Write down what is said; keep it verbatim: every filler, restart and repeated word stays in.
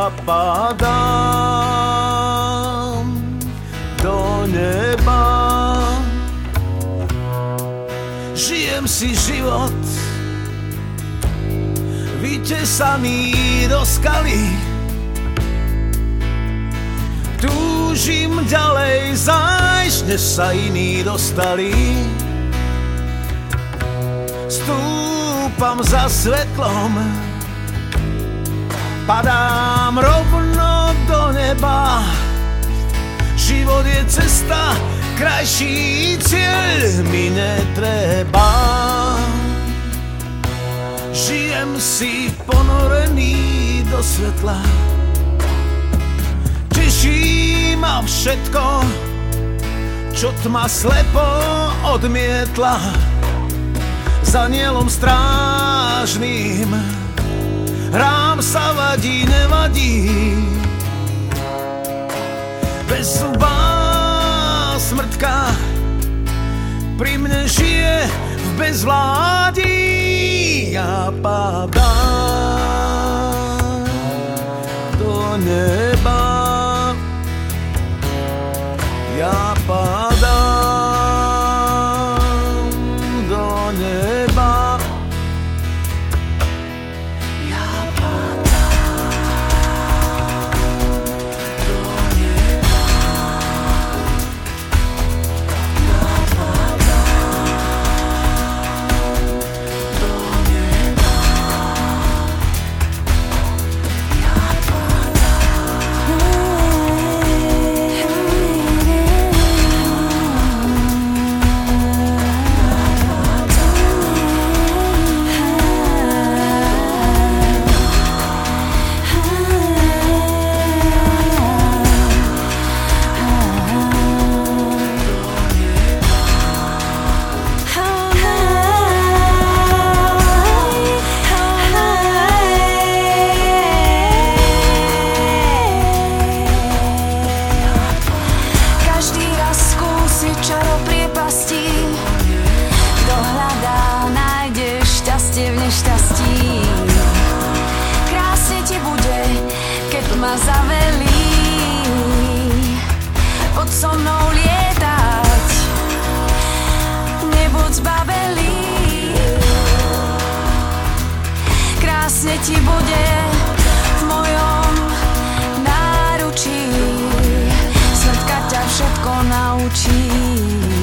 ja padám do neba. Žijem si život vytesaný do skaly. Túžim ďalej zájsť, než sa iní dostali. Stúpam za svetlom, padám rovno do neba. Život je cesta, krajší cieľ mi netreba. Žijem si ponorený do svetla. Teší ma všetko, čo tma slepo odmietla. Za anielom strážnym hrám sa vadí, nevadí. Bezzubá smrtka pri mne žije v bezvládí. Ja padám do neba. Ja padám do neba. Ja padám do neba. Ja padám do neba. Ja ma zavelí, poď so mnou lietať, nebuď zbabelý. Krásne ti bude v mojom náručí, svetka ťa všetko naučí.